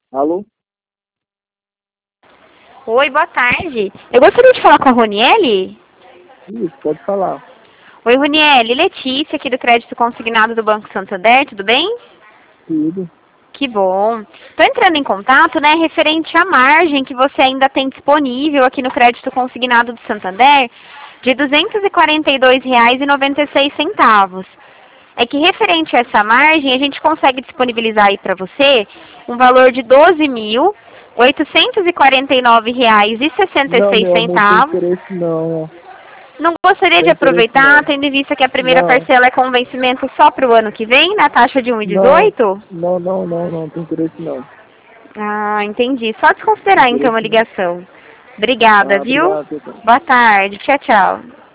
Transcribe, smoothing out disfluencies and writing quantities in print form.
Alô? Oi, boa tarde. Eu gostaria de falar com a Roniele. Isso, pode falar. Oi, Roniele. Letícia, aqui do Crédito Consignado do Banco Santander, tudo bem? Tudo. Que bom. Estou entrando em contato, né, referente à margem que você ainda tem disponível aqui no Crédito Consignado do Santander, de R$ 242,96. É que referente a essa margem, a gente consegue disponibilizar aí para você um valor de R$ 12.849,66. Não, meu amor, não tem interesse não. Não gostaria de Tem interesse aproveitar, não. tendo em vista que a primeira Não, parcela é com vencimento só para o ano que vem, na taxa de não, 1,18? não tem interesse não. Ah, entendi. Só Tem desconsiderar então a interesse não. ligação. Obrigada, Ah, viu? obrigado, Pedro. Boa tarde. Tchau, tchau.